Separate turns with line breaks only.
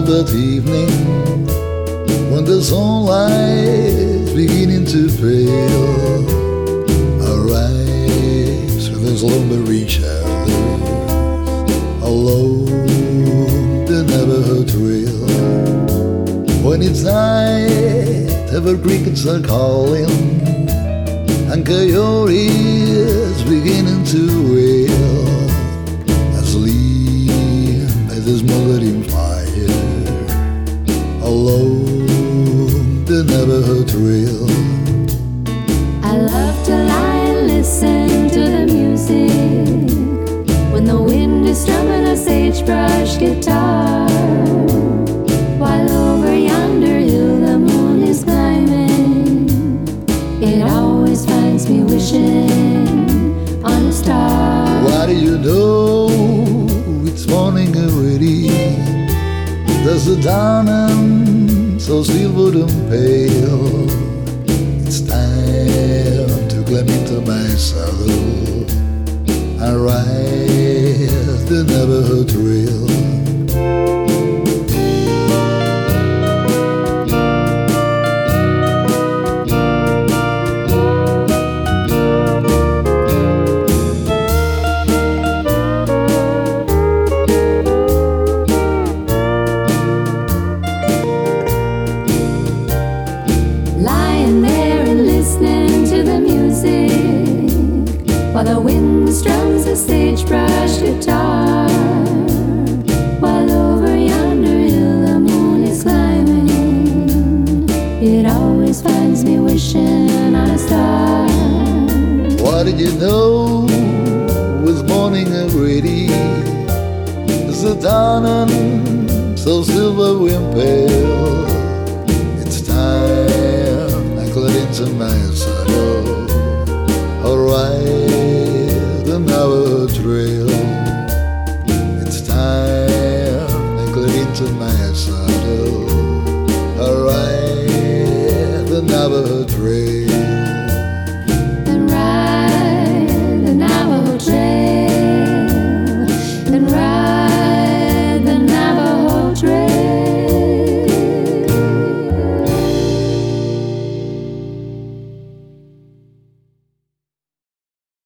October evening, when the sunlight's beginning to pale, I rise through the slumbering shadows, alone the neighborhood trail. When it's night, ever crickets are calling, and coyotes beginning to wail. Asleep by the smoldering fire, alone the neighborhood trail.
I love to lie and listen to the music when the wind is strumming a sagebrush guitar, while over yonder hill the moon is climbing. It always finds me wishing on a star.
What do you know? It's morning already. There's a dawning so silver and pale. It's time to climb into my saddle and ride the neighborhood trail.
While the wind strums a sagebrush guitar, while over yonder hill the moon is climbing, it always finds me wishing on a star.
What did you know? Was morning already? It's a dawning so silver and pale.